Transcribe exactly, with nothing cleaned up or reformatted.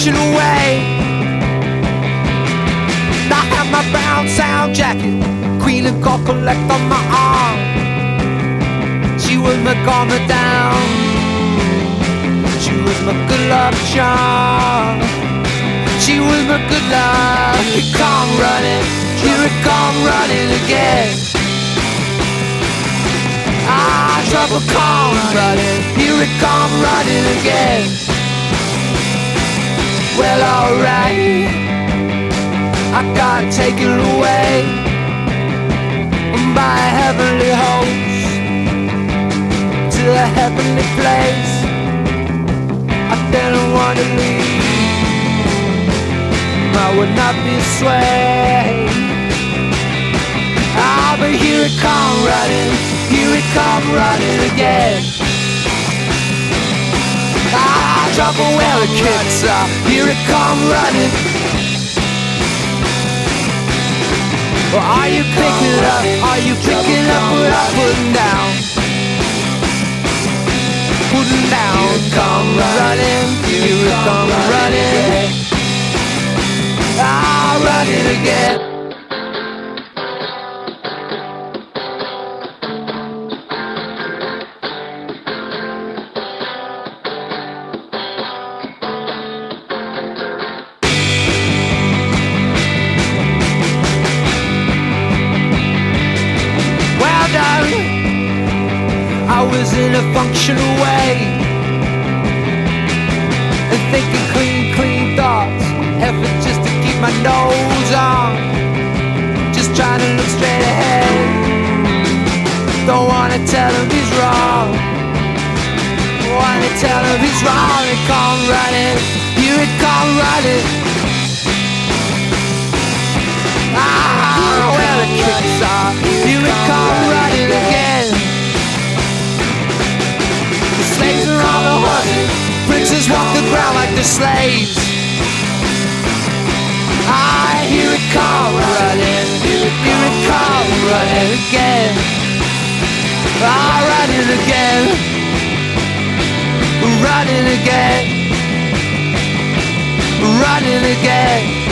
function away. I have my brown sound jacket, Queen of gold collect on my arm. She was my calmer down. She was my good luck charm. She was my good luck. Here it come running, here it come running again. Ah, trouble come running, here it come running again. Well, alright, I got taken away by a heavenly host to a heavenly place. I didn't want to leave, I would not be swayed. Ah, but here it come running, here it come running again. Ah, trouble where the kicks are, here it come running. Well, are you picking it up, are you picking up what I'm putting down? Putting down, here it come running, here it come running. Ah, running again. I was in a functional way, and thinking clean, clean thoughts, effort just to keep my nose on, just trying to look straight ahead. Don't wanna tell him he's wrong, wanna tell him he's wrong. It come running, here it come running. Ah, where the kicks are, here it come running again. Slaves are on the horses, princes walk the ground like they're slaves. I hear it come running, hear it come running again. Ah, running again, running again, running again.